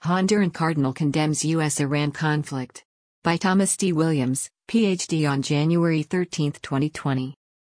Honduran Cardinal condemns U.S.-Iran conflict. By Thomas D. Williams, Ph.D. on January 13, 2020.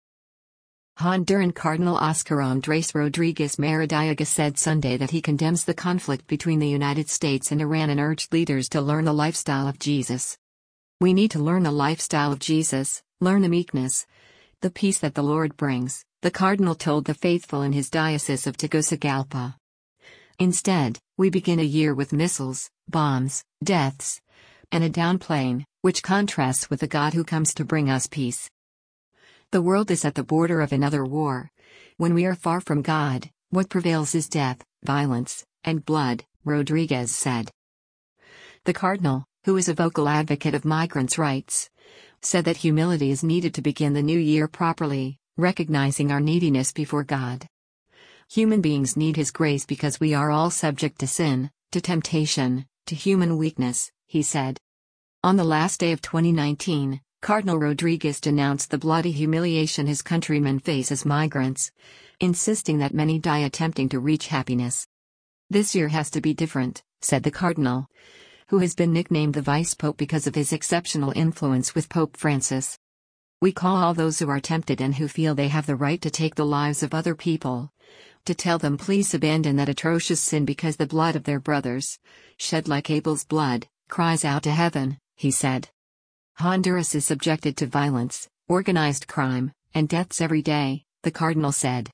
Honduran Cardinal Oscar Andrés Rodríguez Maradiaga said Sunday that he condemns the conflict between the United States and Iran and urged leaders to learn the lifestyle of Jesus. We need to learn the lifestyle of Jesus, learn the meekness, the peace that the Lord brings, the Cardinal told the faithful in his diocese of Tegucigalpa. Instead, we begin a year with missiles, bombs, deaths, and a down plane, which contrasts with the God who comes to bring us peace. The world is at the border of another war. When we are far from God, what prevails is death, violence, and blood, Rodríguez said. The Cardinal, who is a vocal advocate of migrants' rights, said that humility is needed to begin the new year properly, recognizing our neediness before God. Human beings need His grace because we are all subject to sin, to temptation, to human weakness, he said. On the last day of 2019, Cardinal Rodríguez denounced the bloody humiliation his countrymen face as migrants, insisting that many die attempting to reach happiness. This year has to be different, said the Cardinal, who has been nicknamed the Vice Pope because of his exceptional influence with Pope Francis. We call all those who are tempted and who feel they have the right to take the lives of other people, to tell them please abandon that atrocious sin because the blood of their brothers, shed like Abel's blood, cries out to heaven, he said. Honduras is subjected to violence, organized crime, and deaths every day, the Cardinal said.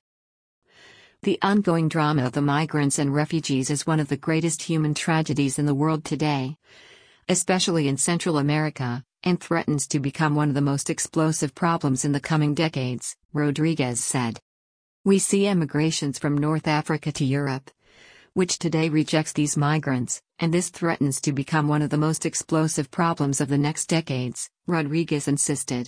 The ongoing drama of the migrants and refugees is one of the greatest human tragedies in the world today, especially in Central America, and threatens to become one of the most explosive problems in the coming decades, Rodríguez said. We see emigrations from North Africa to Europe, which today rejects these migrants, and this threatens to become one of the most explosive problems of the next decades, Rodríguez insisted.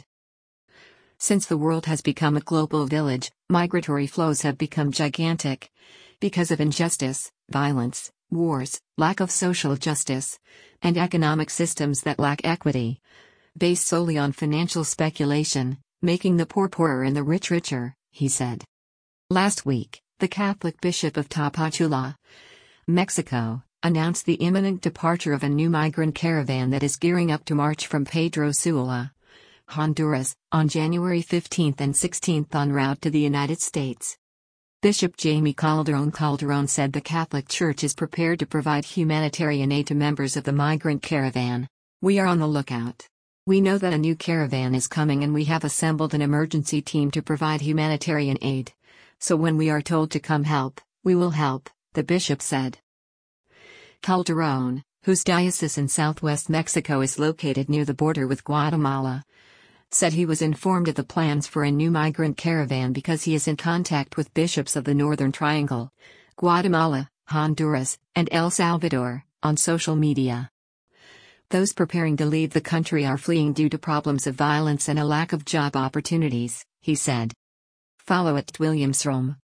Since the world has become a global village, migratory flows have become gigantic. Because of injustice, violence, wars, lack of social justice, and economic systems that lack equity, based solely on financial speculation, making the poor poorer and the rich richer, he said. Last week, the Catholic Bishop of Tapachula, Mexico, announced the imminent departure of a new migrant caravan that is gearing up to march from Pedro Sula, Honduras, on January 15 and 16 en route to the United States. Bishop Jaime Calderón said the Catholic Church is prepared to provide humanitarian aid to members of the migrant caravan. We are on the lookout. We know that a new caravan is coming and we have assembled an emergency team to provide humanitarian aid. So when we are told to come help, we will help, the bishop said. Calderón, whose diocese in southwest Mexico is located near the border with Guatemala, said he was informed of the plans for a new migrant caravan because he is in contact with bishops of the Northern Triangle, Guatemala, Honduras, and El Salvador, on social media. Those preparing to leave the country are fleeing due to problems of violence and a lack of job opportunities, he said. Follow @WilliamsRome.